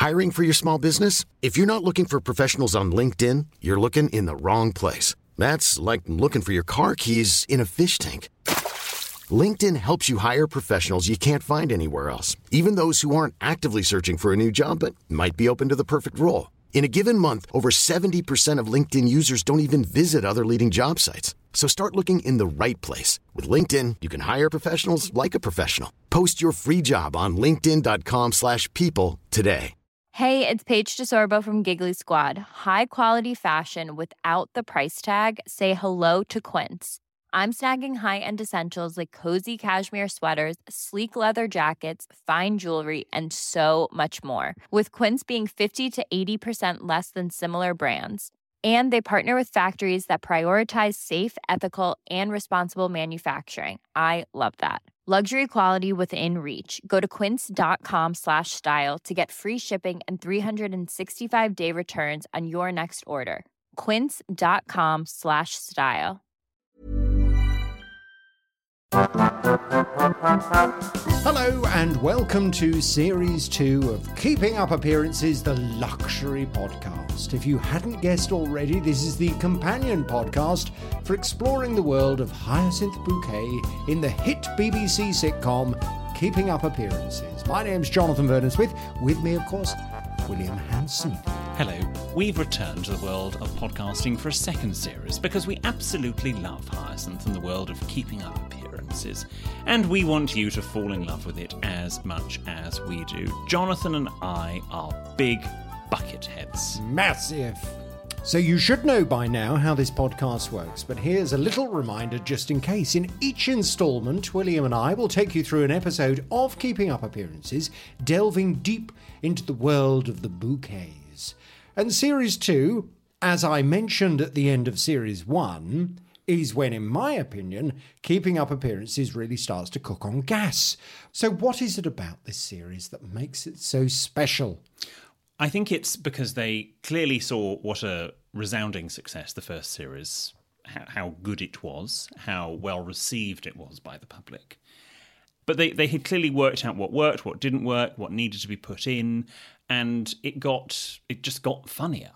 Hiring for your small business? If you're not looking for professionals on LinkedIn, you're looking in the wrong place. That's like looking for your car keys in a fish tank. LinkedIn helps you hire professionals you can't find anywhere else, even those who aren't actively searching for a new job but might be open to the perfect role. In a given month, over 70% of LinkedIn users don't even visit other leading job sites. So start looking in the right place. With LinkedIn, you can hire professionals like a professional. Post your free job on linkedin.com/people today. Hey, it's Paige DeSorbo from Giggly Squad. High quality fashion without the price tag. Say hello to Quince. I'm snagging high-end essentials like cozy cashmere sweaters, sleek leather jackets, fine jewelry, and so much more. With Quince being 50 to 80% less than similar brands. And they partner with factories that prioritize safe, ethical, and responsible manufacturing. I love that. Luxury quality within reach. Go to quince.com/style to get free shipping and 365-day returns on your next order. Quince.com/style. Hello and welcome to Series 2 of Keeping Up Appearances, the Luxury Podcast. If you hadn't guessed already, this is the companion podcast for exploring the world of Hyacinth Bouquet in the hit BBC sitcom Keeping Up Appearances. My name's Jonathan Vernon-Smith. With me, of course, William Hanson. Hello. We've returned to the world of podcasting for a second series because we absolutely love Hyacinth and the world of Keeping Up Appearances, and we want you to fall in love with it as much as we do. Jonathan and I are big bucket heads. Massive. So you should know by now how this podcast works, but here's a little reminder just in case. In each instalment, William and I will take you through an episode of Keeping Up Appearances, delving deep into the world of the bouquets. And Series 2, as I mentioned at the end of Series 1, is when, in my opinion, Keeping Up Appearances really starts to cook on gas. So what is it about this series that makes it so special? I think it's because they clearly saw what a resounding success the first series, how good it was, how well received it was by the public. But they had clearly worked out what worked, what didn't work, what needed to be put in, and it just got funnier.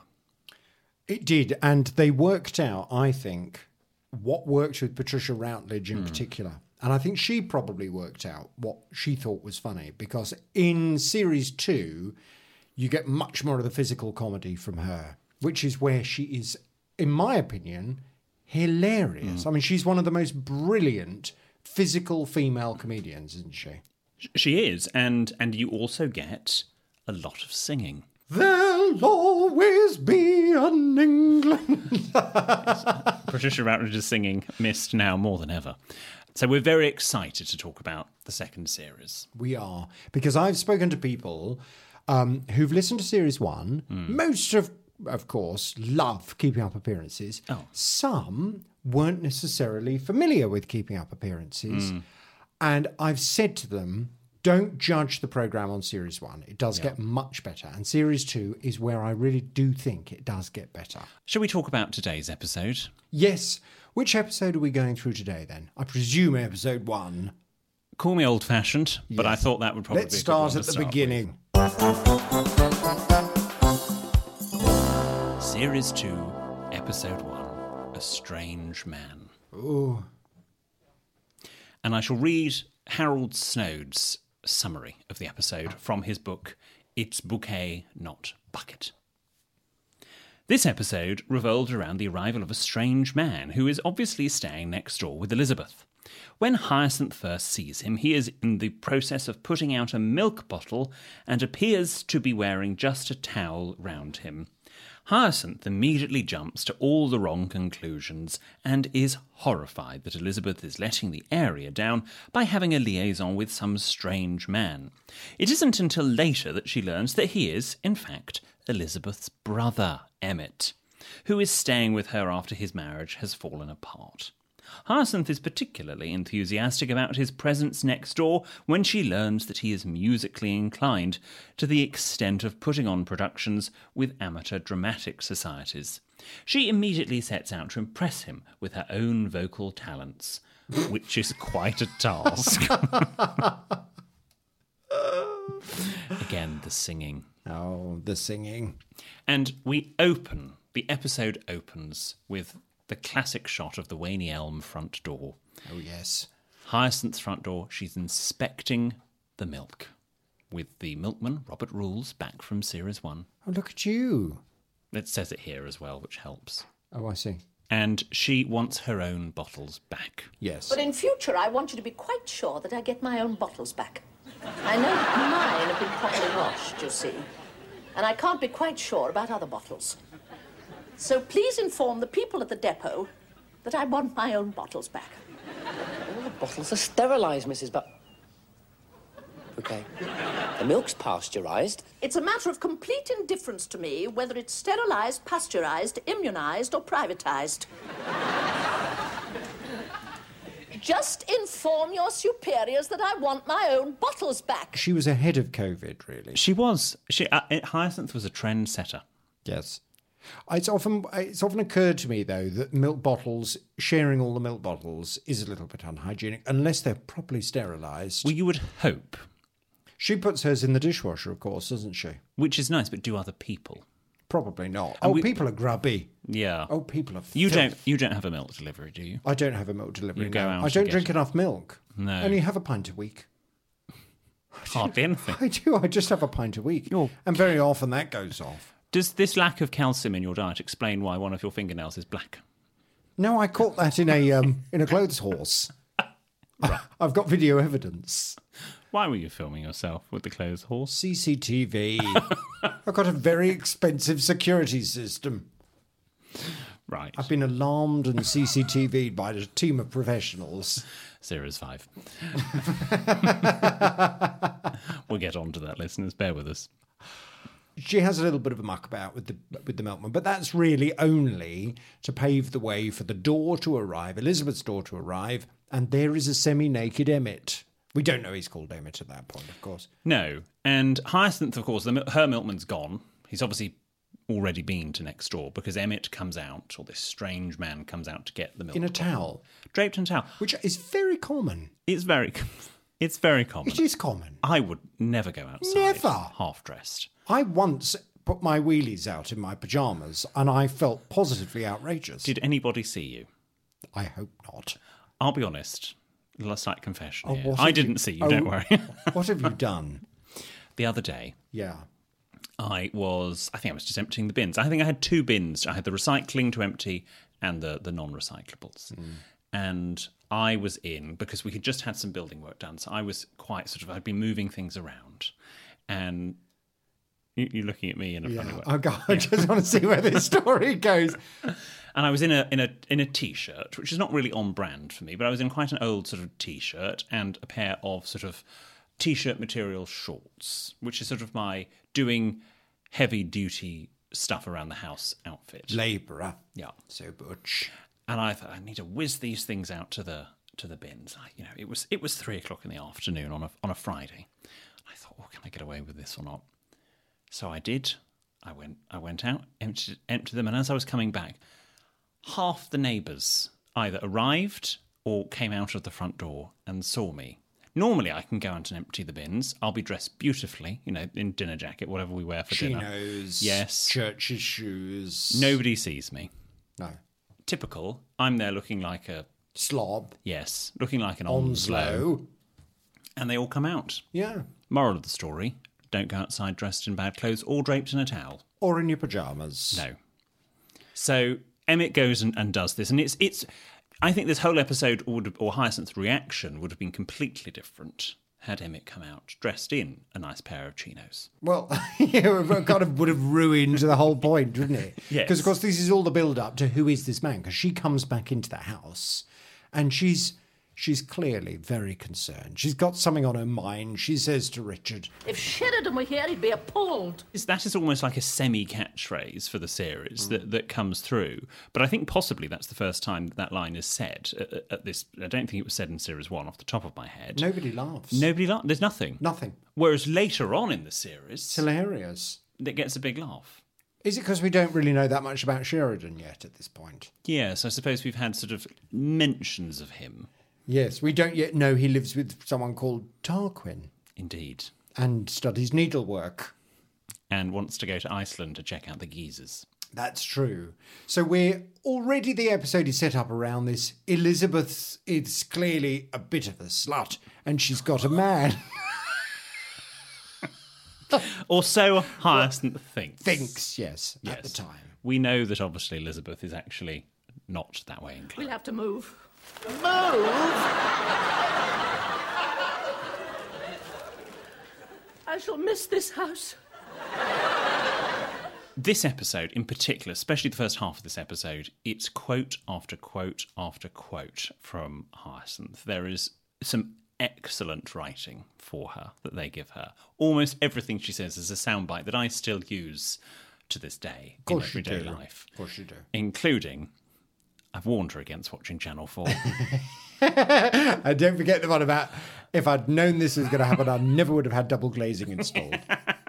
It did, and they worked out, I think, what worked with Patricia Routledge in particular. And I think she probably worked out what she thought was funny, because in Series 2, you get much more of the physical comedy from her, which is where she is, in my opinion, hilarious. I mean, she's one of the most brilliant physical female comedians, isn't she? She is, and you also get a lot of singing. There'll always be an England. Patricia Routledge's singing missed now more than ever. So we're very excited to talk about the second series. We are, because I've spoken to people who've listened to Series 1. Most of course, love Keeping Up Appearances. Oh. Some weren't necessarily familiar with Keeping Up Appearances. And I've said to them, don't judge the programme on Series 1. It does get much better. And Series 2 is where I really do think it does get better. Shall we talk about today's episode? Yes. Which episode are we going through today, then? I presume episode 1. Call me old-fashioned, but I thought that would probably Let's be a good start one at to the beginning. Series 2, Episode 1, A Strange Man. Ooh. And I shall read Harold Snode's summary of the episode from his book, It's Bouquet, Not Bucket. This episode revolved around the arrival of a strange man who is obviously staying next door with Elizabeth. When Hyacinth first sees him, he is in the process of putting out a milk bottle and appears to be wearing just a towel round him. Hyacinth immediately jumps to all the wrong conclusions and is horrified that Elizabeth is letting the area down by having a liaison with some strange man. It isn't until later that she learns that he is, in fact, Elizabeth's brother, Emmett, who is staying with her after his marriage has fallen apart. Hyacinth is particularly enthusiastic about his presence next door when she learns that he is musically inclined, to the extent of putting on productions with amateur dramatic societies. She immediately sets out to impress him with her own vocal talents, which is quite a task. Again, the singing. Oh, the singing. And the episode opens with the classic shot of the Waney Elm front door. Oh, yes. Hyacinth's front door. She's inspecting the milk with the milkman, Robert Rules, back from Series 1. Oh, look at you. It says it here as well, which helps. Oh, I see. And she wants her own bottles back. Yes. But in future, I want you to be quite sure that I get my own bottles back. I know that mine have been properly washed, you see. And I can't be quite sure about other bottles. So please inform the people at the depot that I want my own bottles back. All the bottles are sterilised, Mrs. Okay. The milk's pasteurised. It's a matter of complete indifference to me whether it's sterilised, pasteurised, immunised, or privatised. Just inform your superiors that I want my own bottles back. She was ahead of COVID, really. She was. Hyacinth was a trendsetter. Yes. It's often occurred to me, though, that milk bottles, sharing all the milk bottles, is a little bit unhygienic, unless they're properly sterilised. Well, you would hope. She puts hers in the dishwasher, of course, doesn't she? Which is nice, but do other people? Probably not. And people are grubby. Yeah. Oh, people are You filth. don't have a milk delivery, do you? I don't have a milk delivery. You go no. out I don't and drink get- enough milk. No. I only have a pint a week. Hardly anything. I do. I just have a pint a week. You're- And very often that goes off. Does this lack of calcium in your diet explain why one of your fingernails is black? No, I caught that in a clothes horse. I've got video evidence. Why were you filming yourself with the clothes horse? CCTV. I've got a very expensive security system. Right. I've been alarmed and CCTV'd by a team of professionals. Series 5. We'll get on to that, listeners. Bear with us. She has a little bit of a muck about with the milkman, but that's really only to pave the way for the door to arrive, Elizabeth's door to arrive, and there is a semi-naked Emmett. We don't know he's called Emmett at that point, of course. No. And Hyacinth, of course, her milkman's gone. He's obviously already been to next door because Emmett comes out, or this strange man comes out to get the milk. In a towel. Draped in a towel. Which is very common. It's very common. It is common. I would never go outside. Never. Half-dressed. I once put my wheelies out in my pyjamas and I felt positively outrageous. Did anybody see you? I hope not. I'll be honest. A slight confession here. what I have didn't see you, oh, don't worry. What have you done? The other day, Yeah. I think I was just emptying the bins. I think I had two bins. I had the recycling to empty and the non-recyclables. And I was in, because we had just had some building work done, so I was quite I'd been moving things around. And you're looking at me in a funny way. Oh God, I just want to see where this story goes. And I was in a t-shirt, which is not really on brand for me, but I was in quite an old sort of t-shirt and a pair of sort of t-shirt material shorts, which is sort of my doing heavy duty stuff around the house outfit. Labourer. Yeah. So butch. And I thought I need to whiz these things out to the bins. It was 3:00 in the afternoon on a Friday. I thought, oh, can I get away with this or not? So I did. I went out, emptied them, and as I was coming back, half the neighbours either arrived or came out of the front door and saw me. Normally, I can go out and empty the bins. I'll be dressed beautifully, in dinner jacket, whatever we wear for dinner. Chinos. Yes. Church's shoes. Nobody sees me. No. Typical. I'm there looking like a... Slob. Yes, looking like an Onslow. Onslow. And they all come out. Yeah. Moral of the story, don't go outside dressed in bad clothes or draped in a towel. Or in your pyjamas. No. So Emmett goes and does this, and it's. I think this whole episode, or Hyacinth's reaction, would have been completely different had Emmett come out dressed in a nice pair of chinos. Well, it kind of would have ruined the whole point, wouldn't it? Yes. Because, of course, this is all the build-up to who is this man, because she comes back into the house and she's clearly very concerned. She's got something on her mind. She says to Richard, If Sheridan were here, he'd be appalled. That is almost like a semi-catchphrase for the series that comes through. But I think possibly that's the first time that line is said at this. I don't think it was said in Series 1 off the top of my head. nobody laughs. There's nothing. Nothing. Whereas later on in the series, It's hilarious. it gets a big laugh. Is it because we don't really know that much about Sheridan yet at this point? Yes, I suppose we've had sort of mentions of him. Yes, we don't yet know he lives with someone called Tarquin Indeed. and studies needlework. and wants to go to Iceland to check out the geysers. That's true. So the episode is set up around this. Elizabeth is clearly a bit of a slut, and she's got a man. Or so Hyacinth thinks. Yes, at the time. We know that obviously Elizabeth is actually not that way inclined. We'll have to move. I shall miss this house. This episode in particular, especially the first half of this episode, it's quote after quote after quote from Hyacinth. There is some excellent writing for her that they give her. Almost everything she says is a soundbite that I still use to this day in everyday life. Of course you do. Including, I've warned her against watching Channel 4. And don't forget the one about, if I'd known this was going to happen, I never would have had double glazing installed.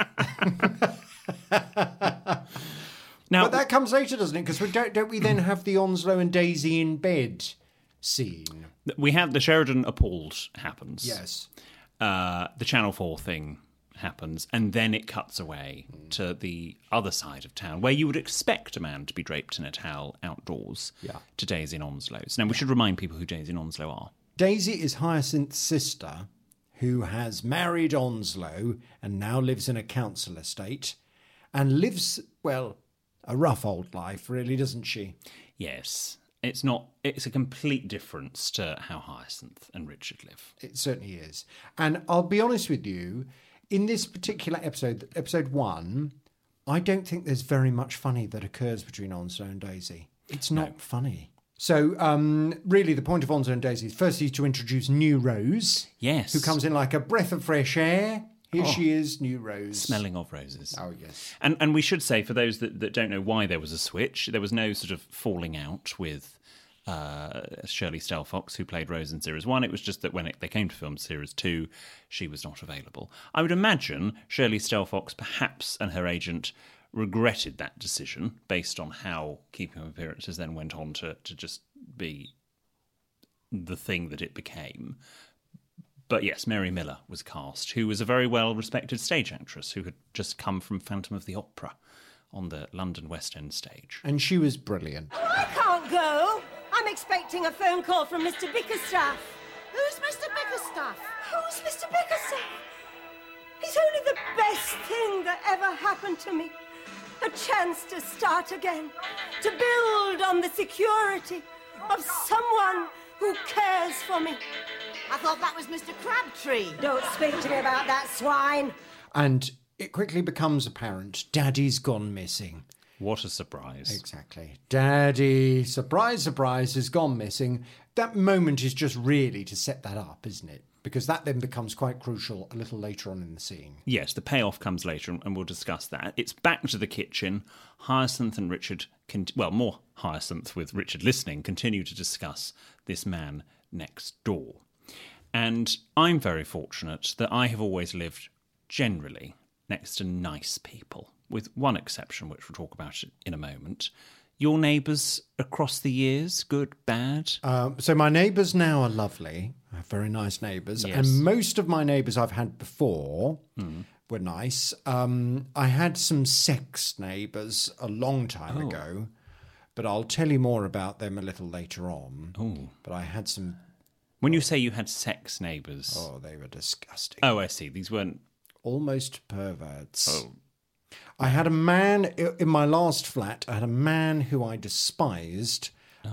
Now, but that comes later, doesn't it? Because don't we then have the Onslow and Daisy in bed scene? we have the Sheridan Appalled happens. Yes. The Channel 4 thing happens, and then it cuts away to the other side of town, where you would expect a man to be draped in a towel outdoors, to Daisy and Onslow's. Now, we should remind people who Daisy and Onslow are. Daisy is Hyacinth's sister, who has married Onslow and now lives in a council estate, and lives, well, a rough old life, really, doesn't she? Yes. It's a complete difference to how Hyacinth and Richard live. It certainly is. And I'll be honest with you, in this particular episode, episode 1, I don't think there's very much funny that occurs between Onslow and Daisy. It's not funny. So, really, the point of Onslow and Daisy is firstly to introduce New Rose. Yes. Who comes in like a breath of fresh air. Here she is, New Rose. Smelling of roses. Oh, yes. And we should say, for those that don't know why there was a switch, there was no sort of falling out with Shirley Stelfox, who played Rose in Series 1. It was just that when they came to film Series 2, she was not available. I would imagine Shirley Stelfox, perhaps, and her agent regretted that decision based on how Keeping Up Appearances then went on to just be the thing that it became. But yes, Mary Miller was cast, who was a very well-respected stage actress who had just come from Phantom of the Opera on the London West End stage. And she was brilliant. Oh, I can't go. I'm expecting a phone call from Mr. Bickerstaff. Who's Mr. Bickerstaff? Who's Mr. Bickerstaff? He's only the best thing that ever happened to me. A chance to start again, to build on the security of someone who cares for me. I thought that was Mr. Crabtree. Don't speak to me about that swine. And it quickly becomes apparent Daddy's gone missing. What a surprise. Exactly. Daddy, surprise, surprise, has gone missing. That moment is just really to set that up, isn't it? Because that then becomes quite crucial a little later on in the scene. Yes, the payoff comes later, and we'll discuss that. It's back to the kitchen. Hyacinth and Richard, more Hyacinth with Richard listening, continue to discuss this man next door. And I'm very fortunate that I have always lived, generally, next to nice people, with one exception, which we'll talk about in a moment. Your neighbours across the years, good, bad? So my neighbours now are lovely. I have very nice neighbours. Yes. And most of my neighbours I've had before were nice. I had some sex neighbours a long time ago, but I'll tell you more about them a little later on. Oh. But I had some... When you say you had sex neighbours... Oh, they were disgusting. Oh, I see. These weren't... Almost perverts. Oh. I had a man in my last flat. I had a man who I despised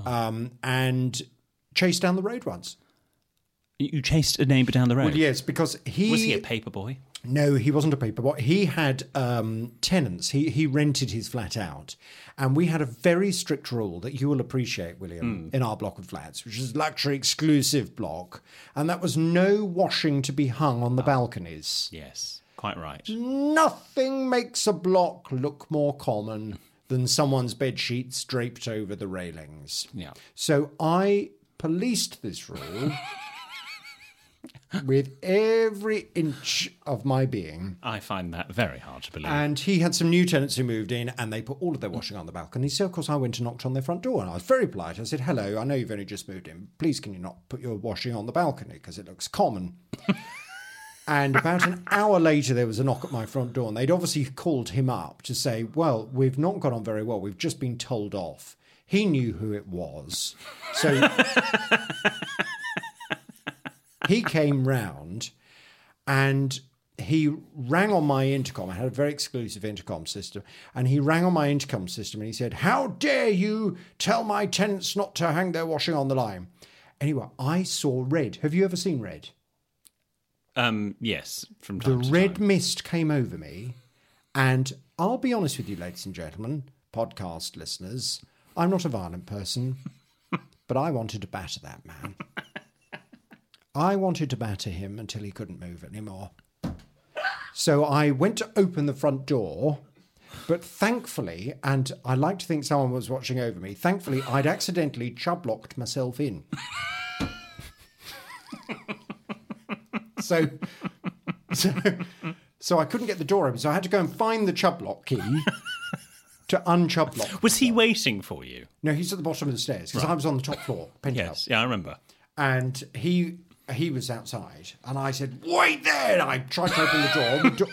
and chased down the road once. You chased a neighbour down the road? Well, yes, because he... Was he a paper boy? No, he wasn't a paper boy. He had tenants. He rented his flat out. And we had a very strict rule that you will appreciate, William, in our block of flats, which is luxury exclusive block. And that was no washing to be hung on the balconies. Yes, quite right. Nothing makes a block look more common than someone's bed sheets draped over the railings. Yeah. So I policed this rule with every inch of my being. I find that very hard to believe. And he had some new tenants who moved in and they put all of their washing on the balcony. So, of course, I went and knocked on their front door and I was very polite. I said, hello, I know you've only just moved in. Please, can you not put your washing on the balcony because it looks common? And about an hour later, there was a knock at my front door, and they'd obviously called him up to say, well, we've not got on very well. We've just been told off. He knew who it was. So he came round and he rang on my intercom. I had a very exclusive intercom system. And he rang on my intercom system and he said, how dare you tell my tenants not to hang their washing on the line? Anyway, I saw red. Have you ever seen red? Yes, from time to The time. red mist came over me. And I'll be honest with you, ladies and gentlemen, podcast listeners, I'm not a violent person, but I wanted to batter that man. I wanted to batter him until he couldn't move anymore. So I went to open the front door, but thankfully, and I like to think someone was watching over me, thankfully I'd accidentally chub-locked myself in. So I couldn't get the door open, so I had to go and find the chub-lock key to unchub-lock. Was he waiting for you? No, he's at the bottom of the stairs, because I was on the top floor, penthouse. Yes, yeah, I remember. And he was outside, and I said, wait there! And I tried to open the door.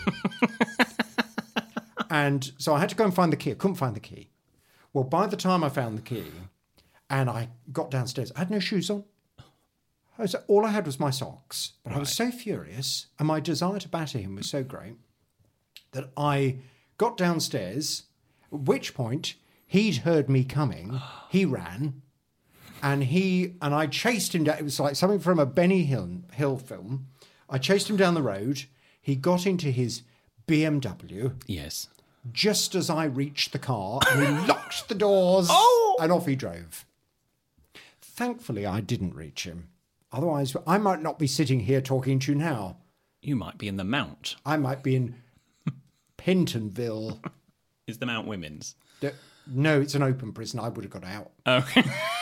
And so I had to go and find the key. I couldn't find the key. Well, by the time I found the key, and I got downstairs, I had no shoes on. All I had was my socks. But I was so furious, and my desire to batter him was so great, that I got downstairs, at which point he'd heard me coming. He ran. And I chased him down. It was like something from a Benny Hill film. I chased him down the road. He got into his BMW. Yes. Just as I reached the car, and he locked the doors, and off he drove. Thankfully, I didn't reach him. Otherwise, I might not be sitting here talking to you now. You might be in the Mount. I might be in Pentonville. Is the Mount women's? No, it's an open prison. I would have got out. Okay.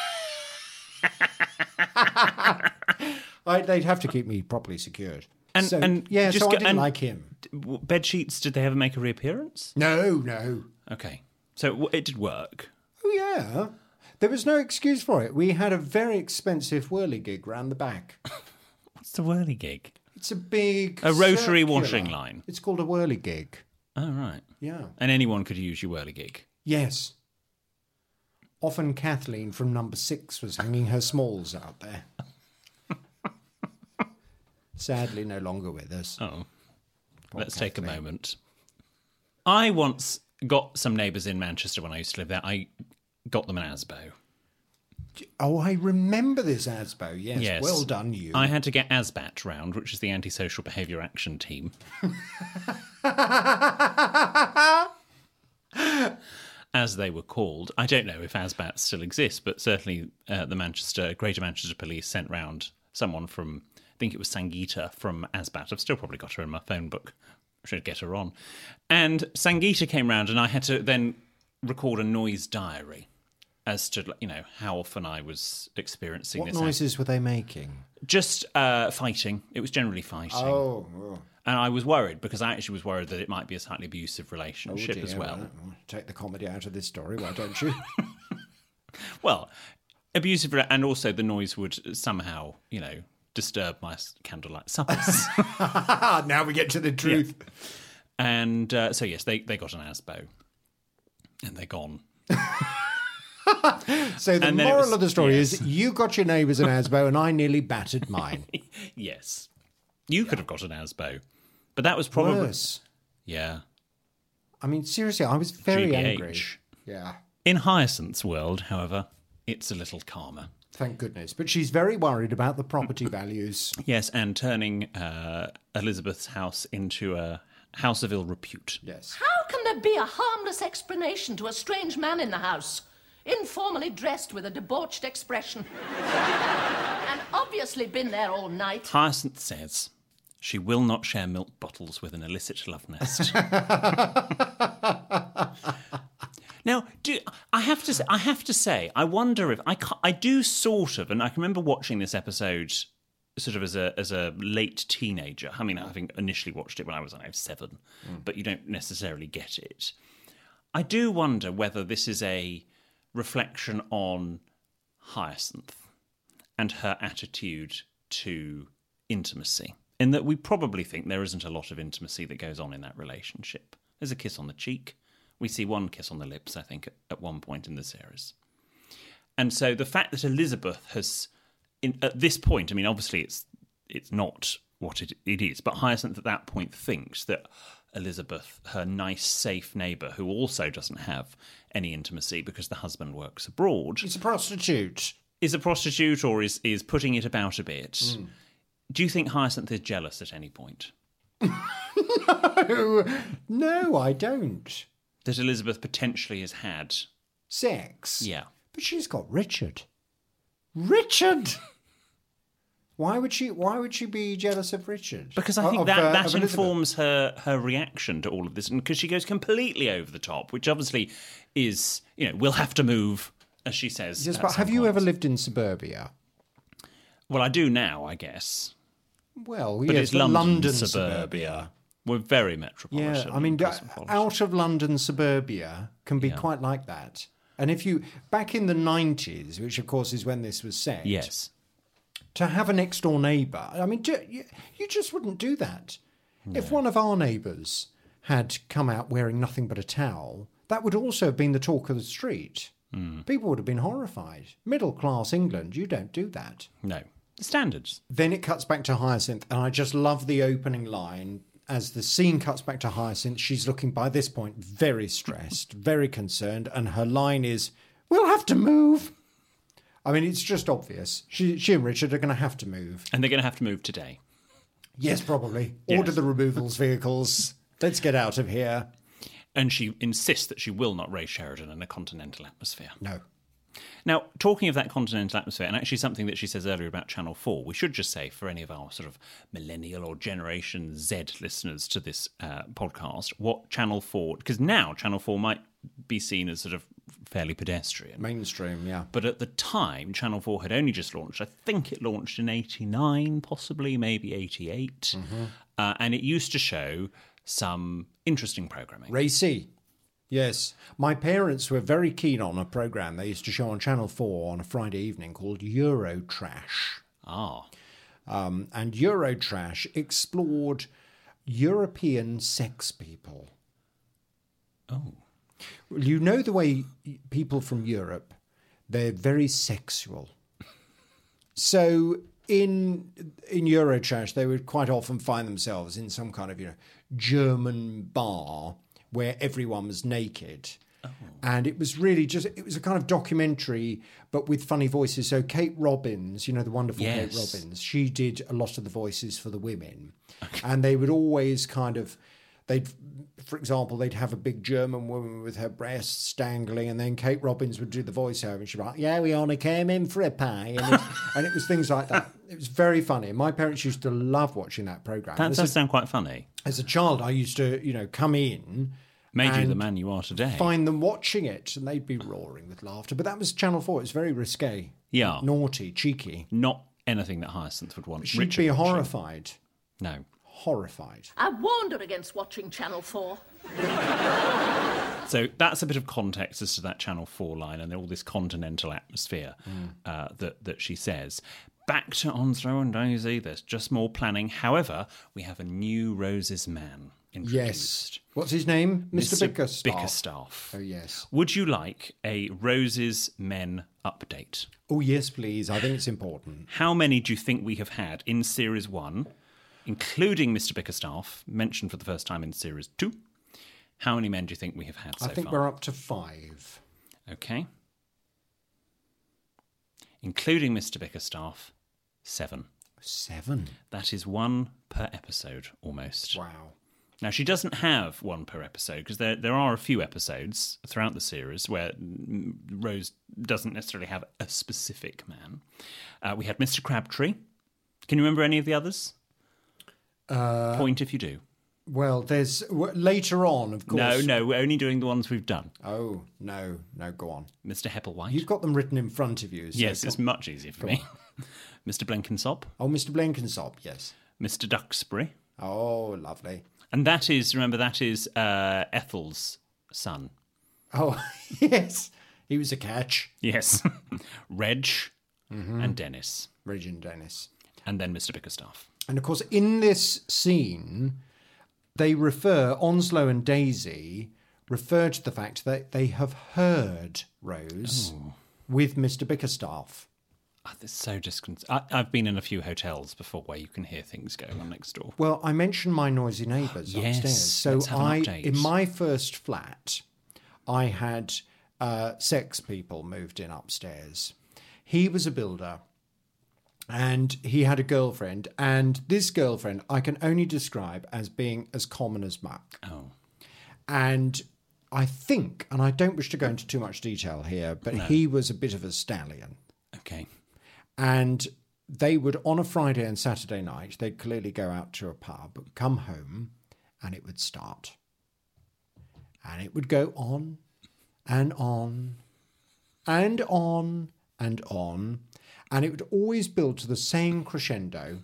They'd have to keep me properly secured. So I didn't like him. Bed sheets, did they ever make a reappearance? No. Okay. So it did work. Oh, yeah. There was no excuse for it. We had a very expensive whirligig round the back. What's the whirligig? It's a big... A rotary circular. washing line. It's called a whirligig. Oh, right. Yeah. And anyone could use your whirligig? Yes. Often Kathleen from number 6 was hanging her smalls out there. Sadly, no longer with us. Oh. Poor Let's Kathleen. take a moment. I once got some neighbours in Manchester when I used to live there. I got them an Asbo. Oh, I remember this Asbo. Yes. Yes. Well done, you. I had to get ASBAT round, which is the Antisocial Behaviour Action Team. As they were called. I don't know if ASBAT still exists, but certainly the Greater Manchester Police sent round someone from, I think it was Sangeeta from ASBAT. I've still probably got her in my phone book. I should get her on. And Sangeeta came round and I had to then record a noise diary as to, how often I was experiencing What this. noises were they making? Just fighting. It was generally fighting. Oh. And I was worried because I actually was worried that it might be a slightly abusive relationship dear. as well. Take the comedy out of this story, why don't you? Well, abusive, and also the noise would somehow, disturb my candlelight suppers. Now we get to the truth. Yeah. And so, yes, they got an Asbo. And they're gone. So the moral of the story is you got your neighbours an Asbo and I nearly battered mine. Yes. You could have got an Asbo. But that was probably... Worse. Yeah. I mean, seriously, I was very GBH. angry. Yeah. In Hyacinth's world, however, it's a little calmer. Thank goodness. But she's very worried about the property values. Yes, and turning Elizabeth's house into a house of ill repute. Yes. How can there be a harmless explanation to a strange man in the house? Informally dressed with a debauched expression. And obviously been there all night. Hyacinth says she will not share milk bottles with an illicit love nest. Now, I have to say, I wonder if I do sort of, and I can remember watching this episode sort of as a late teenager. I mean, having initially watched it when I was 7, but you don't necessarily get it. I do wonder whether this is a reflection on Hyacinth and her attitude to intimacy. in that we probably think there isn't a lot of intimacy that goes on in that relationship. There's a kiss on the cheek. We see one kiss on the lips, I think, at one point in the series. And so the fact that Elizabeth has, at this point, I mean, obviously it's not what it is, but Hyacinth at that point thinks that Elizabeth, her nice, safe neighbour, who also doesn't have any intimacy because the husband works abroad... She's a prostitute. Is a prostitute or is putting it about a bit. Do you think Hyacinth is jealous at any point? No, I don't. That Elizabeth potentially has had... Sex? Yeah. But she's got Richard. Richard! Why would she be jealous of Richard? Because I think that of informs her reaction to all of this, and because she goes completely over the top, which obviously is, we'll have to move, as she says. Yes, but have you ever lived in suburbia? Well, I do now, I guess. Well, but yes, it's London suburbia. We're very metropolitan. Yeah, I mean, out of London suburbia can be quite like that. And if you, back in the 90s, which of course is when this was set, yes, to have a next door neighbour, I mean, you just wouldn't do that. No. If one of our neighbours had come out wearing nothing but a towel, that would also have been the talk of the street. People would have been horrified. Middle class England, you don't do that. No. The standards. Then it cuts back to Hyacinth, and I just love the opening line. As the scene cuts back to Hyacinth, she's looking, by this point, very stressed, very concerned, and her line is, "We'll have to move." I mean, it's just obvious. She and Richard are going to have to move. And they're going to have to move today. Yes, probably. Yes. Order the removals vehicles. Let's get out of here. And she insists that she will not raise Sheridan in a continental atmosphere. No. Now, talking of that continental atmosphere, and actually something that she says earlier about Channel 4, we should just say for any of our sort of millennial or Generation Z listeners to this podcast, what Channel 4... Because now Channel 4 might be seen as sort of fairly pedestrian. Mainstream, yeah. But at the time, Channel 4 had only just launched. I think it launched in 89, possibly, maybe 88. And it used to show some interesting programming. Racy. Yes. My parents were very keen on a programme they used to show on Channel 4 on a Friday evening called Eurotrash. And Eurotrash explored European sex people. Oh. Well, you know the way people from Europe, they're very sexual. So in Eurotrash, they would quite often find themselves in some kind of, German bar where everyone was naked. Oh. And it was really it was a kind of documentary, but with funny voices. So Kate Robbins, the wonderful Kate Robbins, she did a lot of the voices for the women. Okay. And they would always for example, they'd have a big German woman with her breasts dangling, and then Kate Robbins would do the voiceover, and she'd be like, "Yeah, we only came in for a pie." And it was things like that. It was very funny. My parents used to love watching that programme. That does sound quite funny. As a child, I used to, come in. Made you the man you are today. Find them watching it, and they'd be roaring with laughter. But that was Channel 4. It was very risque. Yeah. Naughty, cheeky. Not anything that Hyacinth would want. She'd be horrified. No. Horrified. I warned her against watching Channel 4. So that's a bit of context as to that Channel 4 line and all this continental atmosphere that she says. Back to Onslow and Daisy, there's just more planning. However, we have a new Rose's man introduced. Yes. What's his name? Mr. Bickerstaff. Oh, yes. Would you like a Rose's men update? Oh, yes, please. I think it's important. How many do you think we have had in Series 1, including Mr. Bickerstaff, mentioned for the first time in Series 2? How many men do you think we have had so far? I think we're up to 5. Okay. Including Mr. Bickerstaff, 7. 7? That is 1 per episode, almost. Wow. Now, she doesn't have 1 per episode, because there are a few episodes throughout the series where Rose doesn't necessarily have a specific man. We had Mr. Crabtree. Can you remember any of the others? Point if you do. Well, there's later on, of course. No, we're only doing the ones we've done. Oh, no, go on. Mr. Hepplewhite. You've got them written in front of you. So yes, it's much easier for me. Mr. Blenkinsop. Oh, Mr. Blenkinsop, yes. Mr. Duxbury. Oh, lovely. And that is Ethel's son. Oh, yes. He was a catch. Yes. Reg and Dennis. Reg and Dennis. And then Mr. Bickerstaff. And of course, in this scene, Onslow and Daisy refer to the fact that they have heard Rose with Mr. Bickerstaff. Oh, that's so I've been in a few hotels before where you can hear things going on next door. Well, I mentioned my noisy neighbours Yes, upstairs. So let's have an update. in my first flat, I had sex people moved in upstairs. He was a builder and he had a girlfriend. And this girlfriend I can only describe as being as common as muck. Oh. And I think, and I don't wish to go into too much detail here, but he was a bit of a stallion. Okay. And they would, on a Friday and Saturday night, they'd clearly go out to a pub, come home, and it would start. And it would go on and on and on and on. And it would always build to the same crescendo.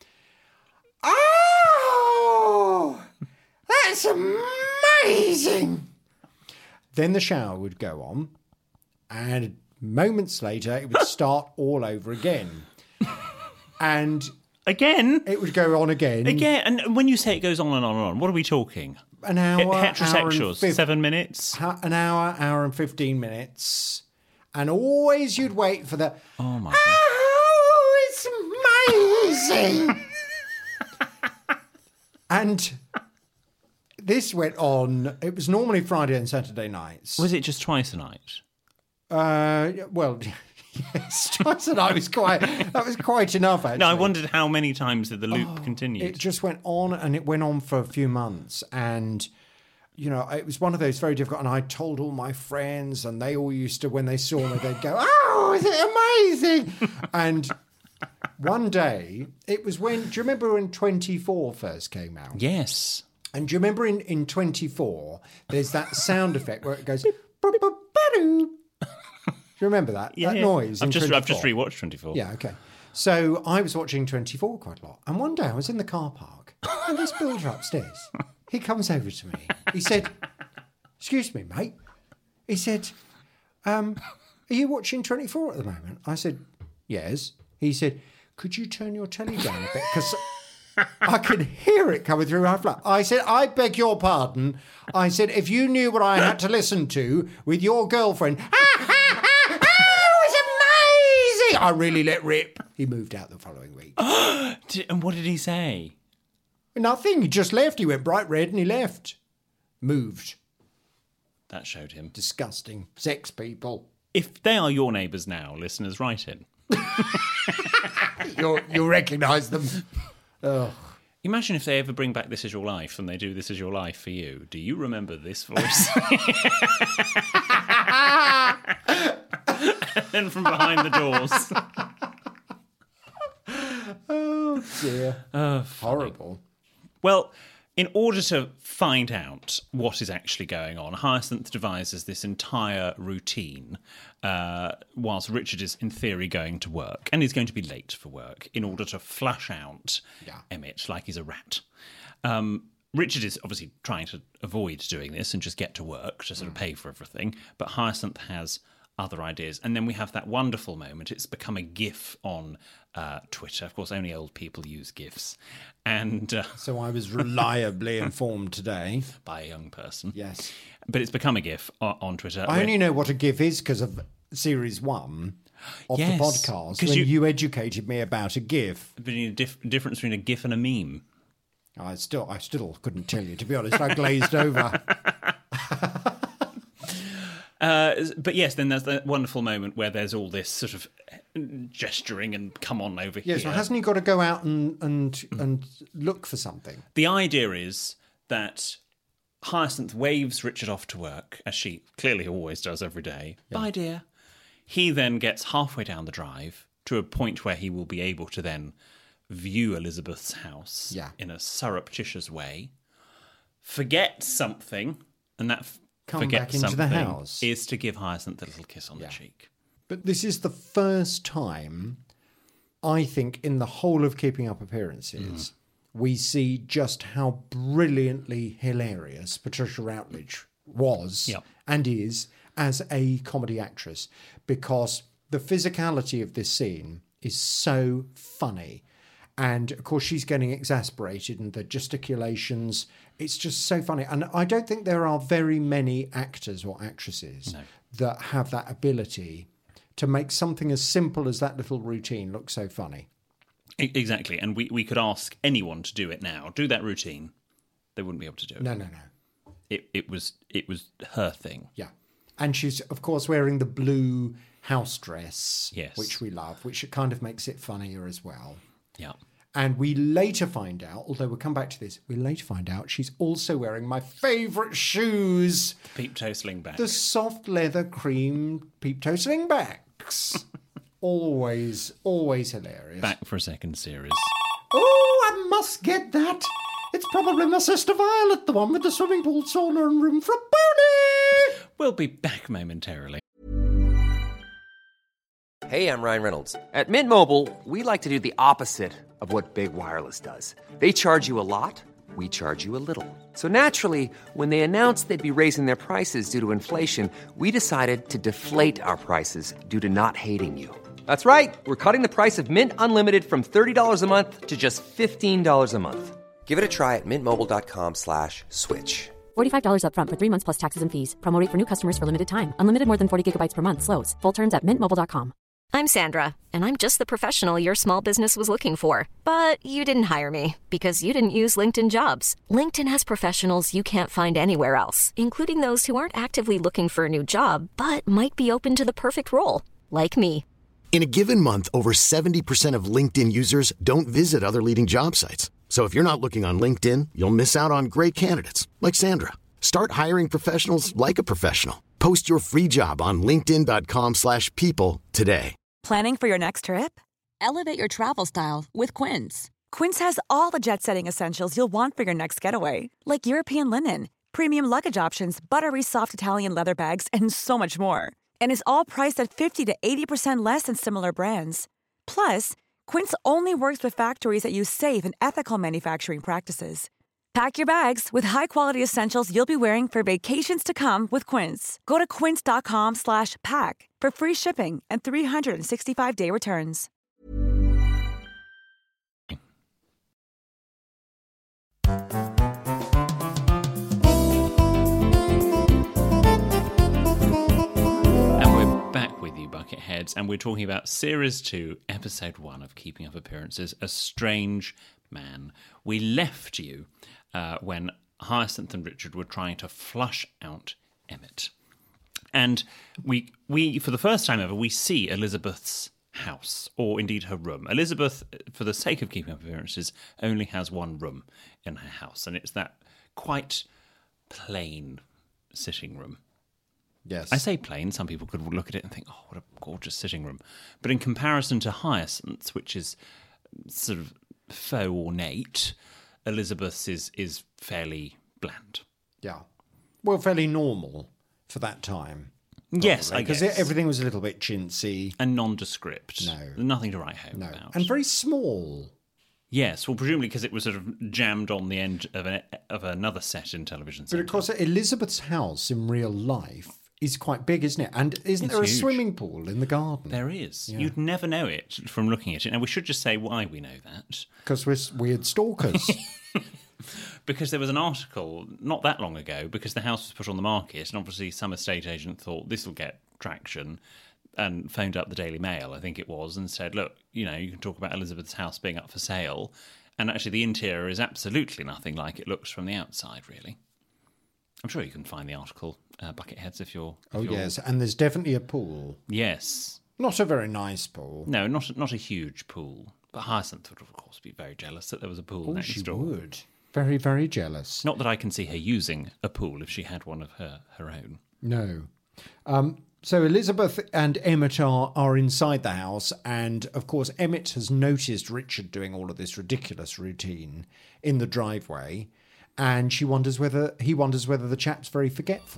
Oh, that's amazing. Then the shower would go on, and moments later, it would start all over again. And again? It would go on again. Again? And when you say it goes on and on and on, what are we talking? An hour. Heterosexuals, 7 minutes? An hour and 15 minutes. And always you'd wait for the... Oh, my God. Oh, it's amazing. And... this went on. It was normally Friday and Saturday nights. Was it just twice a night? Well, yes, twice a night was quite enough, actually. No, I wondered how many times did the loop continue. It just went on, and it went on for a few months. And, you know, it was one of those very difficult. And I told all my friends, and they all used to, when they saw me, they'd go, "Oh, is it amazing?" And one day, it was when, do you remember when 24 first came out? Yes. And do you remember in 24, there's that sound effect where it goes... Do you remember that? Yeah, that noise I've in just 24? rewatched 24. Yeah, okay. So I was watching 24 quite a lot. And one day I was in the car park and this builder upstairs, he comes over to me. He said, "Excuse me, mate." He said, "Are you watching 24 at the moment?" I said, "Yes." He said, "Could you turn your telly down a bit? Because I could hear it coming through my flat." I said, "I beg your pardon." I said, "If you knew what I had to listen to with your girlfriend..." I really let rip. He moved out the following week. And what did he say? Nothing. He just left. He went bright red and he left. Moved. That showed him. Disgusting. Sex people. If they are your neighbours now, listeners, write in. You'll recognise them. Oh. Imagine if they ever bring back This Is Your Life and they do This Is Your Life for you. Do you remember this voice? And then from behind the doors. Oh, dear. Horrible. Well, in order to find out what is actually going on, Hyacinth devises this entire routine whilst Richard is, in theory, going to work. And he's going to be late for work in order to flush out Emmett like he's a rat. Richard is obviously trying to avoid doing this and just get to work to sort of pay for everything. But Hyacinth has other ideas. And then we have that wonderful moment. It's become a GIF on Twitter. Of course, only old people use GIFs. And so I was reliably informed today. By a young person. Yes. But it's become a GIF on Twitter. I only know what a GIF is because of Series 1 of the podcast, when you educated me about a GIF. The difference between a GIF and a meme. I still couldn't tell you, to be honest. I glazed over. But yes, then there's that wonderful moment where there's all this sort of gesturing and come on over here. Yes, well, hasn't he got to go out and look for something? The idea is that Hyacinth waves Richard off to work, as she clearly always does every day. Yeah. Bye, dear. He then gets halfway down the drive to a point where he will be able to then view Elizabeth's house in a surreptitious way, forget something, and that come back into the house is to give Hyacinth a little kiss on the cheek. But this is the first time, I think, in the whole of Keeping Up Appearances, we see just how brilliantly hilarious Patricia Routledge was and is as a comedy actress, because the physicality of this scene is so funny. And, of course, she's getting exasperated and the gesticulations. It's just so funny. And I don't think there are very many actors or actresses that have that ability to make something as simple as that little routine look so funny. Exactly. And we could ask anyone to do it now. Do that routine. They wouldn't be able to do it. No. It was her thing. Yeah. And she's, of course, wearing the blue house dress, yes, which we love, which kind of makes it funnier as well. Yeah. And we later find out, although we'll come back to this, we later find out she's also wearing my favourite shoes. Peep-toe slingbacks. The soft leather cream peep-toe slingbacks. always hilarious. Back for a second series. Oh, I must get that. It's probably my sister Violet, the one with the swimming pool, sauna and room for a pony. We'll be back momentarily. Hey, I'm Ryan Reynolds. At Mint Mobile, we like to do the opposite of what Big Wireless does. They charge you a lot, we charge you a little. So naturally, when they announced they'd be raising their prices due to inflation, we decided to deflate our prices due to not hating you. That's right. We're cutting the price of Mint Unlimited from $30 a month to just $15 a month. Give it a try at mintmobile.com/switch. $45 up front for 3 months plus taxes and fees. Promo rate for new customers for limited time. Unlimited more than 40 gigabytes per month. Slows full terms at mintmobile.com. I'm Sandra, and I'm just the professional your small business was looking for. But you didn't hire me because you didn't use LinkedIn Jobs. LinkedIn has professionals you can't find anywhere else, including those who aren't actively looking for a new job, but might be open to the perfect role, like me. In a given month, over 70% of LinkedIn users don't visit other leading job sites. So if you're not looking on LinkedIn, you'll miss out on great candidates like Sandra. Start hiring professionals like a professional. Post your free job on linkedin.com/people today. Planning for your next trip? Elevate your travel style with Quince. Quince has all the jet-setting essentials you'll want for your next getaway, like European linen, premium luggage options, buttery soft Italian leather bags, and so much more. And is all priced at 50 to 80% less than similar brands. Plus, Quince only works with factories that use safe and ethical manufacturing practices. Pack your bags with high-quality essentials you'll be wearing for vacations to come with Quince. Go to quince.com/pack for free shipping and 365-day returns. With you, Bucketheads, and we're talking about Series 2, Episode 1 of Keeping Up Appearances, A Strange Man. We left you when Hyacinth and Richard were trying to flush out Emmett. And we for the first time ever, we see Elizabeth's house, or indeed her room. Elizabeth, for the sake of Keeping Up Appearances, only has one room in her house, and it's that quite plain sitting room. Yes. I say plain, some people could look at it and think, oh, what a gorgeous sitting room. But in comparison to Hyacinth's, which is sort of faux ornate, Elizabeth's is fairly bland. Yeah. Well, fairly normal for that time. Yes, I guess. Because everything was a little bit chintzy. And nondescript. No. Nothing to write home about. And very small. Yes, well, presumably because it was sort of jammed on the end of another set in television centre. But of course, Elizabeth's house in real life is quite big, isn't it? And isn't there a swimming pool in the garden? There is. Yeah. You'd never know it from looking at it. And we should just say why we know that. Because we're weird stalkers. Because there was an article not that long ago, because the house was put on the market, and obviously some estate agent thought this will get traction, and phoned up the Daily Mail, I think it was, and said, look, you can talk about Elizabeth's house being up for sale. And actually the interior is absolutely nothing like it looks from the outside, really. I'm sure you can find the article, Bucketheads, if you're... Yes, and there's definitely a pool. Yes. Not a very nice pool. No, not a huge pool. But Hyacinth would, of course, be very jealous that there was a pool next door. She would. Very, very jealous. Not that I can see her using a pool if she had one of her own. No. So Elizabeth and Emmett are inside the house, and, of course, Emmett has noticed Richard doing all of this ridiculous routine in the driveway, and he wonders whether the chap's very forgetful.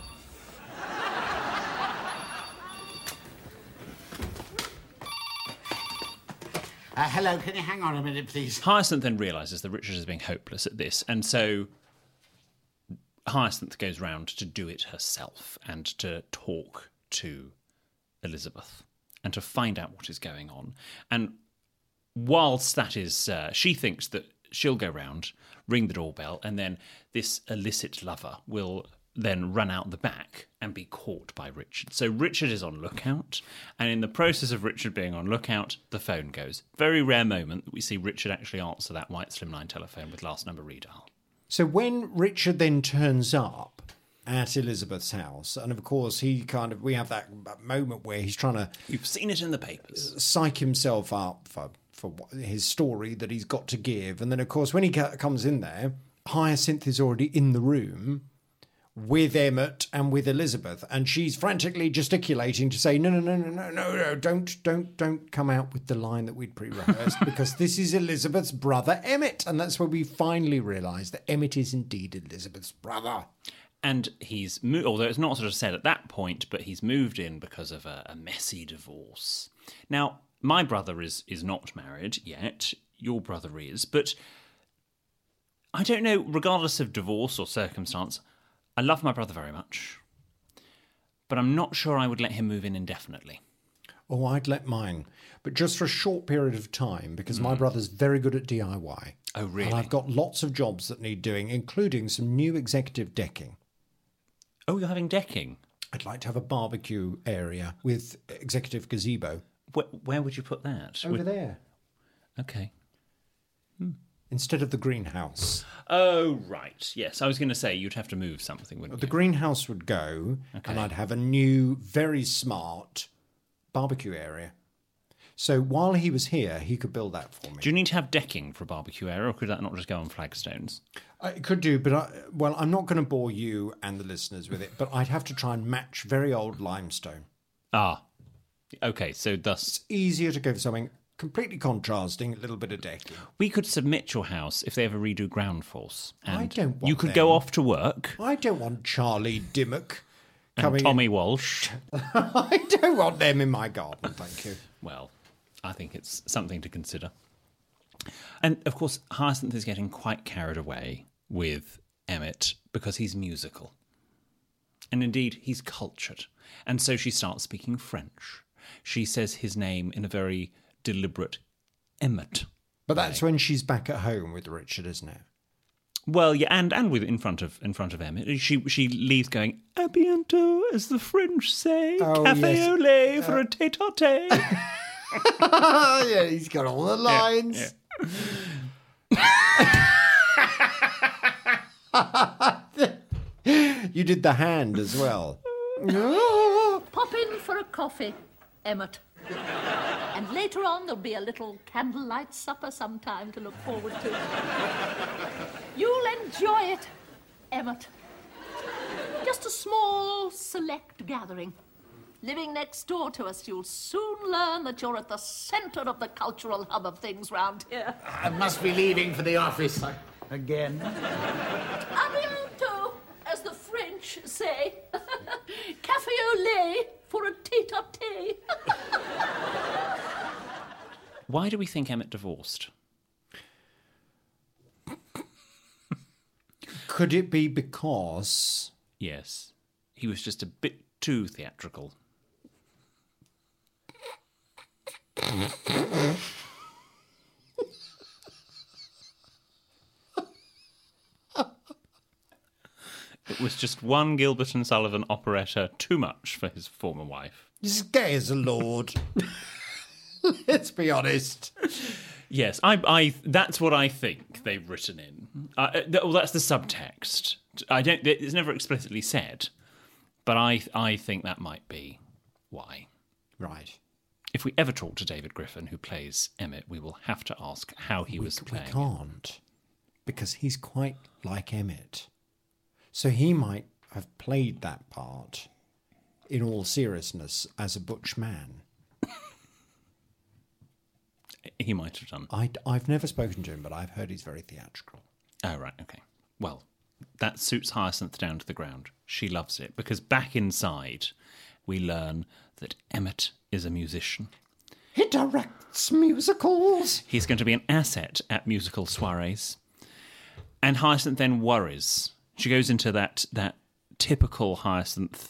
Hello, can you hang on a minute, please? Hyacinth then realises that Richard is being hopeless at this, and so Hyacinth goes round to do it herself and to talk to Elizabeth and to find out what is going on. And whilst that is, she thinks that she'll go round, ring the doorbell, and then this illicit lover will then run out the back and be caught by Richard. So Richard is on lookout, and in the process of Richard being on lookout, the phone goes. Very rare moment that we see Richard actually answer that white slimline telephone with last number redial. So when Richard then turns up at Elizabeth's house, and of course we have that moment where he's trying to... You've seen it in the papers. Psych himself up for his story that he's got to give. And then, of course, when he comes in there, Hyacinth is already in the room with Emmett and with Elizabeth, and she's frantically gesticulating to say, no, don't come out with the line that we'd pre-rehearsed, because this is Elizabeth's brother, Emmett. And that's where we finally realise that Emmett is indeed Elizabeth's brother. And he's moved, although it's not sort of said at that point, but he's moved in because of a messy divorce. Now, my brother is not married yet. Your brother is. But I don't know, regardless of divorce or circumstance, I love my brother very much. But I'm not sure I would let him move in indefinitely. Oh, I'd let mine. But just for a short period of time, because my brother's very good at DIY. Oh, really? And I've got lots of jobs that need doing, including some new executive decking. Oh, you're having decking? I'd like to have a barbecue area with executive gazebo. Where would you put that? Over there. Okay. Instead of the greenhouse. Oh, right. Yes, I was going to say you'd have to move something, wouldn't you? The greenhouse would go, and I'd have a new, very smart barbecue area. So while he was here, he could build that for me. Do you need to have decking for a barbecue area, or could that not just go on flagstones? It could do, but I'm not going to bore you and the listeners with it, but I'd have to try and match very old limestone. Ah, okay, so thus... It's easier to go for something completely contrasting, a little bit of decking. We could submit your house if they ever redo Ground Force. And I don't want you could them. go off to work. I don't want Charlie Dimmock and Tommy Walsh. I don't want them in my garden, thank you. Well, I think it's something to consider. And, of course, Hyacinth is getting quite carried away with Emmett because he's musical. And, indeed, he's cultured. And so she starts speaking French. She says his name in a very deliberate Emmett. But that's when she's back at home with Richard, isn't it? Well, yeah, and with in front of Emmett, she leaves going "à bientôt," as the French say, "café au lait for a tête-à-tête." Yeah, he's got all the lines. Yeah. You did the hand as well. Pop in for a coffee, Emmett. And later on, there'll be a little candlelight supper sometime to look forward to. You'll enjoy it, Emmett. Just a small, select gathering. Living next door to us, you'll soon learn that you're at the centre of the cultural hub of things round here. I must be leaving for the office again. À bientôt, as the French say. Café au lait for a tête-à-tête. Why do we think Emmett divorced? Could it be because... Yes, he was just a bit too theatrical. It was just one Gilbert and Sullivan operetta too much for his former wife. He's gay as a lord. Let's be honest. Yes, I that's what I think they've written in. Well, that's the subtext. It's never explicitly said, but I think that might be why. Right. If we ever talk to David Griffin, who plays Emmett, we will have to ask how he was playing. We can't, because he's quite like Emmett. So he might have played that part in all seriousness as a butch man. He might have done. I've never spoken to him, but I've heard he's very theatrical. Oh, right, okay. Well, that suits Hyacinth down to the ground. She loves it, because back inside, we learn that Emmett is a musician. He directs musicals. He's going to be an asset at musical soirees. And Hyacinth then worries. She goes into that typical Hyacinth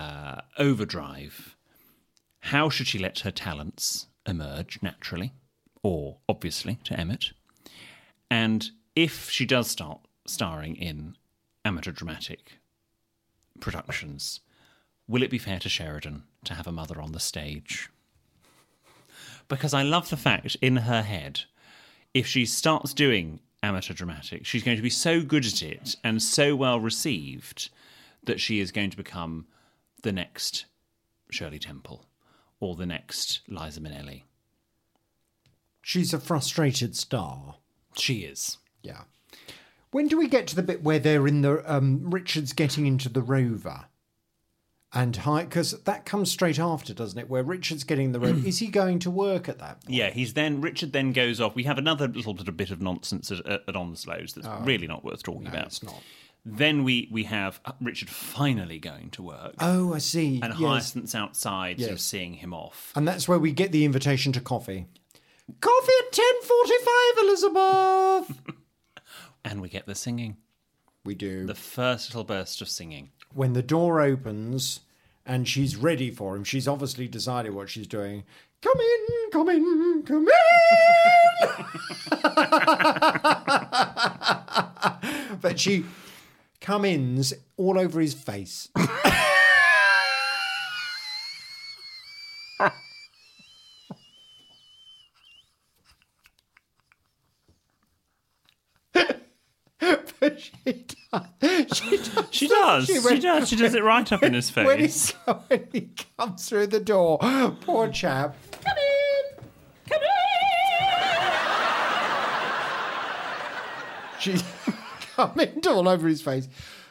overdrive. How should she let her talents emerge naturally? or obviously to Emmett. And if she does start starring in amateur dramatic productions, will it be fair to Sheridan to have a mother on the stage? Because I love the fact in her head, if she starts doing amateur dramatic, she's going to be so good at it and so well received that she is going to become the next Shirley Temple or the next Liza Minnelli. She's a frustrated star. She is. Yeah. When do we get to the bit where they're in the... Richard's getting into the Rover? And because that comes straight after, doesn't it? Where Richard's getting the Rover. Is he going to work at that point? Yeah, Richard then goes off. We have another little bit of nonsense at Onslow's that's really not worth talking about. It's not. Then we have Richard finally going to work. Oh, I see. And Hyacinth's outside sort of seeing him off. And that's where we get the invitation to coffee. Coffee at 10:45, Elizabeth! And we get the singing. We do. The first little burst of singing. When the door opens and she's ready for him, she's obviously decided what she's doing. Come in, come in, come in! But she come-ins all over his face. She does. She does it right up in his face. When he comes through the door, poor chap. Come in! Come in! She's coming all over his face.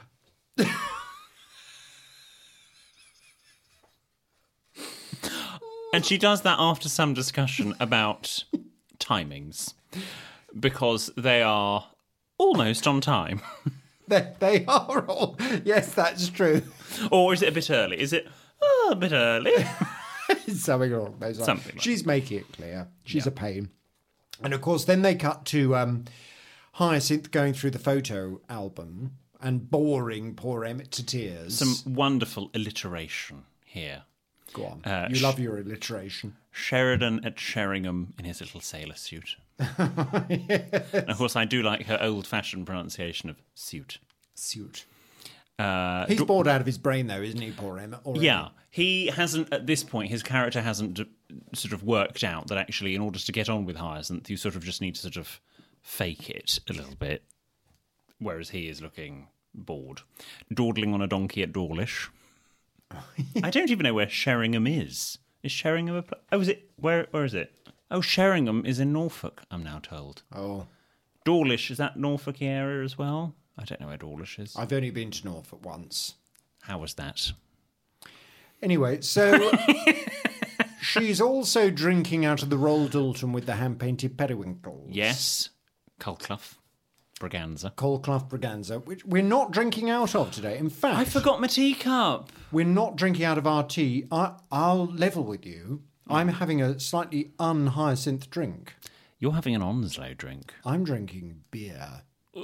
And she does that after some discussion about timings, because they are almost on time. They are all... Yes, that's true. Or is it a bit early? Is it a bit early? Something along those lines. Something like She's making it clear. She's a pain. And, of course, then they cut to Hyacinth going through the photo album and boring poor Emmett to tears. Some wonderful alliteration here. Go on. You love your alliteration. Sheridan at Sheringham in his little sailor suit. Yes. And of course, I do like her old-fashioned pronunciation of suit. Suit. He's bored out of his brain, though, isn't he, poor Emmett? Already? Yeah. He hasn't, at this point, his character hasn't sort of worked out that actually, in order to get on with Hyacinth, you sort of just need to sort of fake it a little bit, whereas he is looking bored. Dawdling on a donkey at Dawlish. I don't even know where Sheringham is. Is Sheringham a place? Oh, is it? Where is it? Oh, Sheringham is in Norfolk, I'm now told. Oh. Dawlish, is that Norfolk area as well? I don't know where Dawlish is. I've only been to Norfolk once. How was that? Anyway, so she's also drinking out of the Royal Doulton with the hand-painted periwinkles. Yes. Colclough Braganza. Colclough Braganza, which we're not drinking out of today. In fact... I forgot my teacup. We're not drinking out of our tea. I'll level with you. I'm having a slightly un-Hyacinth drink. You're having an Onslow drink. I'm drinking beer.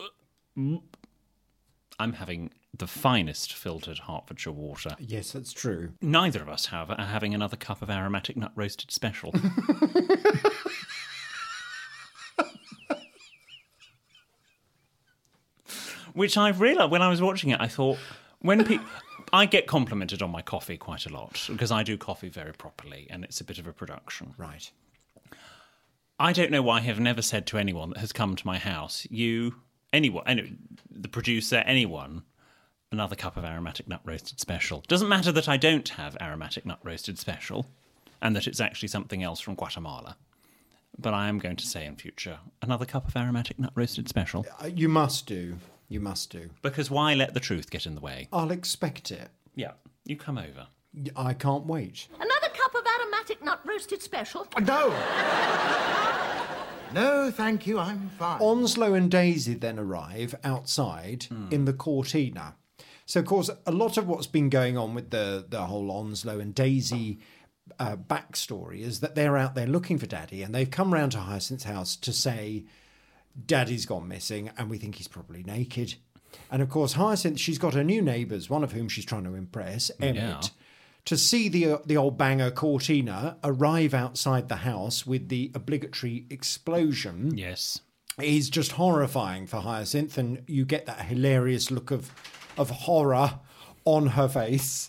I'm having the finest filtered Hertfordshire water. Yes, that's true. Neither of us, however, are having another cup of aromatic nut roasted special. Which I've realised, when I was watching it, I thought, I get complimented on my coffee quite a lot, because I do coffee very properly, and it's a bit of a production. Right. I don't know why I have never said to anyone that has come to my house, the producer, anyone, another cup of aromatic nut roasted special. Doesn't matter that I don't have aromatic nut roasted special, and that it's actually something else from Guatemala. But I am going to say in future, another cup of aromatic nut roasted special. You must do. You must do. Because why let the truth get in the way? I'll expect it. Yeah, you come over. I can't wait. Another cup of aromatic nut roasted special? No! No, thank you, I'm fine. Onslow and Daisy then arrive outside in the Cortina. So, of course, a lot of what's been going on with the whole Onslow and Daisy backstory is that they're out there looking for Daddy, and they've come round to Hyacinth's house to say, Daddy's gone missing, and we think he's probably naked. And, of course, Hyacinth, she's got her new neighbours, one of whom she's trying to impress, Emmett, to see the old banger Cortina arrive outside the house with the obligatory explosion. Yes. Is just horrifying for Hyacinth, and you get that hilarious look of horror on her face.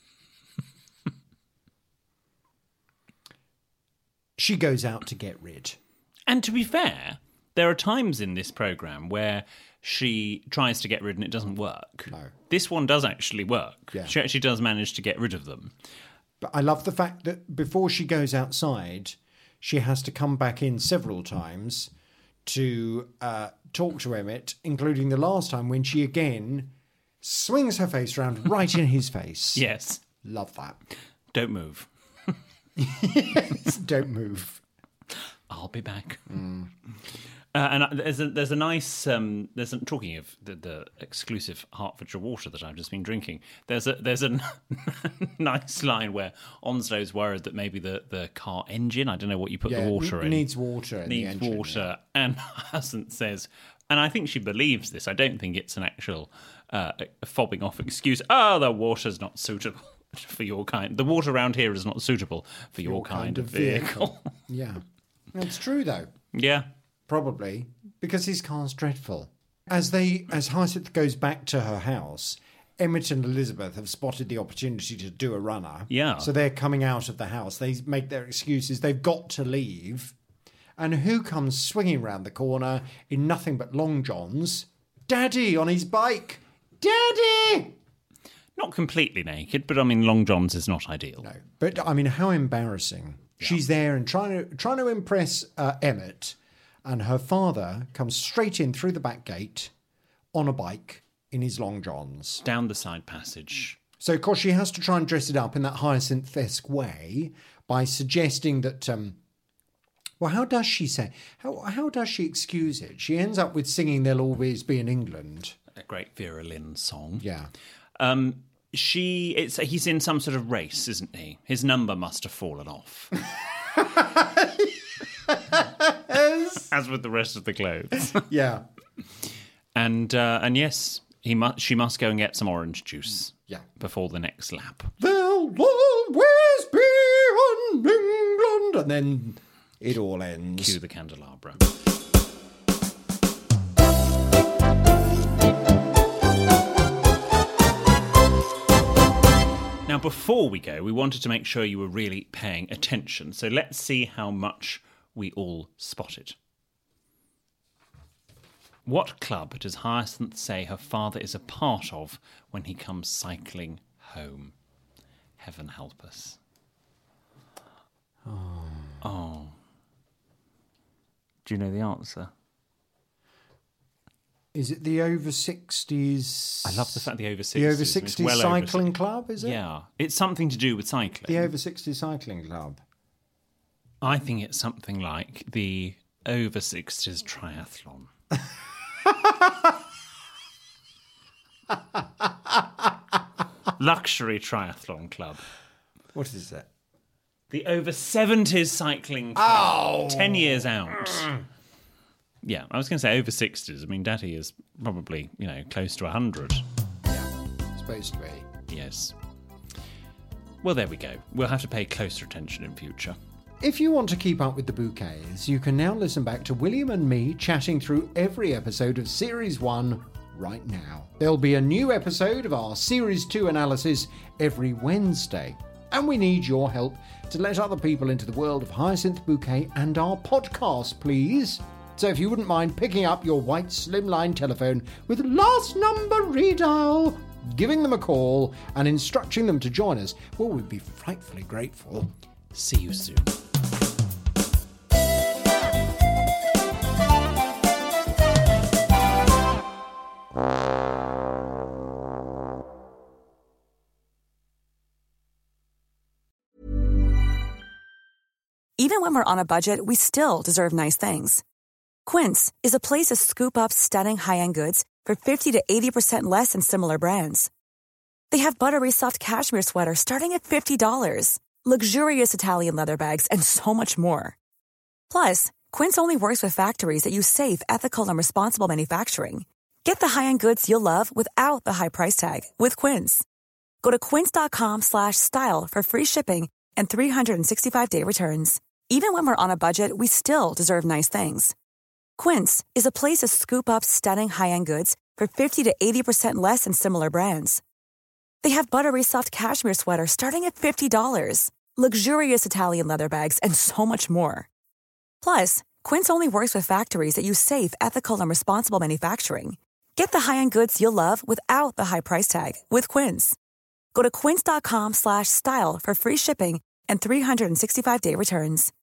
She goes out to get rid. And to be fair, there are times in this programme where she tries to get rid and it doesn't work. No. This one does actually work. Yeah. She actually does manage to get rid of them. But I love the fact that before she goes outside, she has to come back in several times to talk to Emmett, including the last time when she again swings her face around right in his face. Yes. Love that. Don't move. Yes, don't move. I'll be back. And there's a nice talking of the exclusive Hertfordshire water that I've just been drinking. There's a nice line where Onslow's worried that maybe the car engine, I don't know what you put the water in, needs water. Needs water, and Hyacinth says, and I think she believes this. I don't think it's an actual fobbing off excuse. The water's not suitable for your kind. The water around here is not suitable for your kind of vehicle. Yeah, it's true though. Yeah. Probably, because his car's dreadful. As Hyacinth goes back to her house, Emmett and Elizabeth have spotted the opportunity to do a runner. Yeah. So they're coming out of the house. They make their excuses. They've got to leave. And who comes swinging round the corner in nothing but long johns? Daddy on his bike. Daddy! Not completely naked, but I mean, long johns is not ideal. No, but I mean, how embarrassing. Yeah. She's there and trying to impress Emmett. And her father comes straight in through the back gate on a bike in his long johns. Down the side passage. So, of course, she has to try and dress it up in that Hyacinth-esque way by suggesting that... well, how does she say... How does she excuse it? She ends up with singing There'll Always Be in England. A great Vera Lynn song. Yeah. He's in some sort of race, isn't he? His number must have fallen off. As with the rest of the clothes. Yeah. And yes, she must go and get some orange juice. Yeah. Before the next lap. There'll always be an England. And then it all ends. Cue the candelabra. Now, before we go, we wanted to make sure you were really paying attention. So let's see how much we all spotted. What club does Hyacinth say her father is a part of when he comes cycling home? Heaven help us. Oh. Do you know the answer? Is it the over 60s? I love the fact the over 60s. The over 60s cycling club, is it? Yeah. It's something to do with cycling. The over 60s cycling club. I think it's something like the over 60s triathlon. Luxury triathlon club. What is that? The over 70s cycling club. 10 years out. Yeah, I was going to say over 60s. I mean, Daddy is probably, close to 100. Yeah, supposed to be. Yes. Well, there we go. We'll have to pay closer attention in future. If you want to keep up with the bouquets, you can now listen back to William and me chatting through every episode of Series 1 right now. There'll be a new episode of our Series 2 analysis every Wednesday. And we need your help to let other people into the world of Hyacinth Bouquet and our podcast, please. So if you wouldn't mind picking up your white slimline telephone with last number redial, giving them a call and instructing them to join us, well, we'd be frightfully grateful. See you soon. Even when we're on a budget, we still deserve nice things. Quince is a place to scoop up stunning high-end goods for 50 to 80% less than similar brands. They have buttery soft cashmere sweaters starting at $50, luxurious Italian leather bags, and so much more. Plus, Quince only works with factories that use safe, ethical, and responsible manufacturing. Get the high-end goods you'll love without the high price tag with Quince. Go to quince.com/style for free shipping and 365-day returns. Even when we're on a budget, we still deserve nice things. Quince is a place to scoop up stunning high-end goods for 50 to 80% less than similar brands. They have buttery soft cashmere sweaters starting at $50, luxurious Italian leather bags, and so much more. Plus, Quince only works with factories that use safe, ethical, and responsible manufacturing. Get the high-end goods you'll love without the high price tag with Quince. Go to quince.com/style for free shipping and 365-day returns.